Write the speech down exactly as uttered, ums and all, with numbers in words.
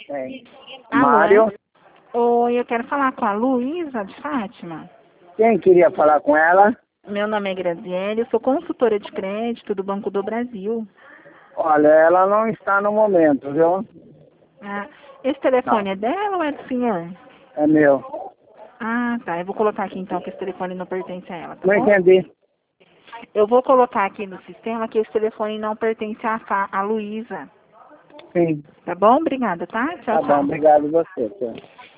É. Alô, Mário? é? Oi, eu quero falar com a Luísa de Fátima. Quem queria falar com ela? Meu nome é Graziele, eu sou consultora de crédito do Banco do Brasil. Olha, ela não está no momento, viu? Ah, esse telefone Não, é dela ou é do senhor? é meu. Ah, tá. Eu vou colocar aqui então que esse telefone não pertence a ela, tá Não bom? entendi. Eu vou colocar aqui no sistema que esse telefone não pertence a, Fa- a Luísa. Sim. Tá bom? Obrigada, tá? Tchau, Tá bom, tchau. obrigado a você. Tchau.